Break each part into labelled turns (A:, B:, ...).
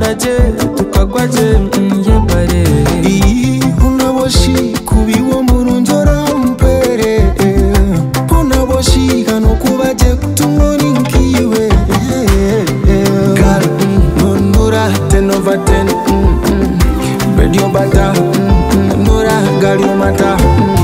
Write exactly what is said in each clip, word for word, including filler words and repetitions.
A: tukaraje tukagwaje yebare
B: iyi unaboshi kubiwo murunjora mpere unaboshi kano kubaje kutumoni nkiwe gal nura ten over ten radio bata nura gali mata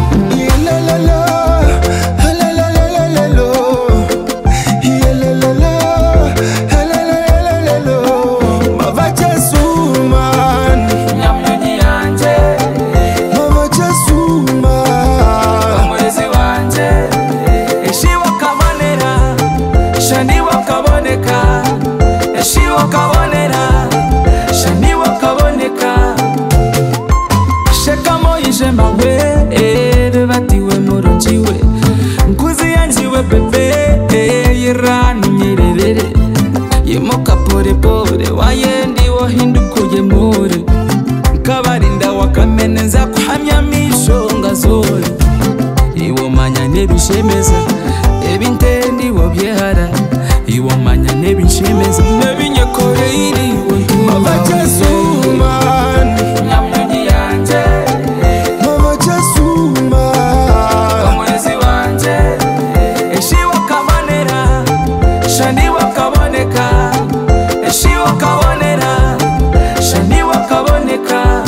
A: Shani wakaboneka, eshi wakabonera, shani wakaboneka. Shekamo yije mawe, ere batiwe murunjiwe. Nkuzi yanjiwe bebe, yirani nyerere. Yemoka pore pore, wayendi wahindukuye more. Kabarinda wakameneza kuhamya misho ngazore. Iwo manya nebishemeza, ebintendi wobyehara. Iwo manya nebishemeza, nebinyekore iri
B: Mama Jesu man
A: nyamyonyi yanje
B: Mama Jesu man
A: omwezi wanje eshi wakabonera shani wakaboneka eshi wakabonera shani wakaboneka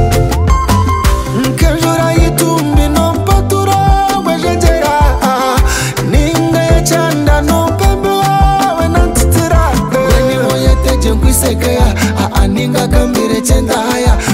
B: Nkejura yitumbi no patura wejejera ninga ya chanda no pembe wawe nantitira Weni moye teje nkwisekea aaninga kambire chenda haya